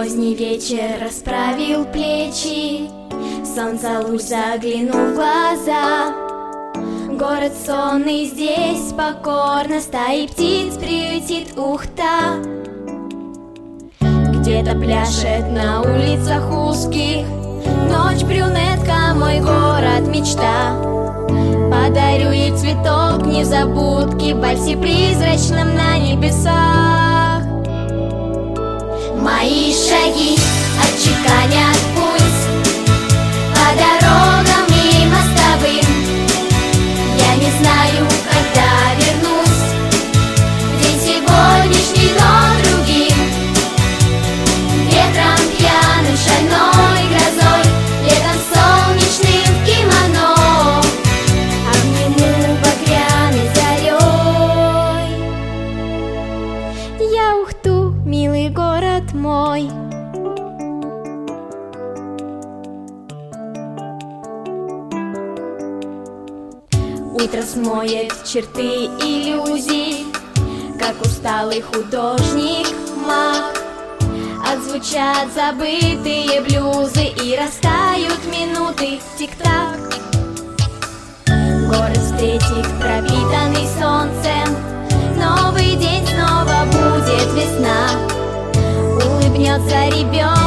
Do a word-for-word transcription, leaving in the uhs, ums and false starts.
Поздний вечер расправил плечи, солнце луч заглянул в глаза. Город сонный здесь покорно стаи птиц приютит ухта. Где-то пляшет на улицах узких ночь брюнетка, мой город мечта. Подарю ей цветок незабудки в вальсе призрачном на небесах. Мои шаги отчеканят путь по дорогам и мостовым. Я не знаю, когда вернусь, день сегодняшний, но другим. Ветром пьяным, шальной грозой, летом солнечным в кимоно обниму багряной зарей. Я Ухту, милый город мой. Утро смоет черты иллюзий, как усталый художник маг. Отзвучат забытые блюзы и растают минуты, тик-так. Город встретит пропитанный солнцем, новый день снова будет весна. Улыбнется ребенок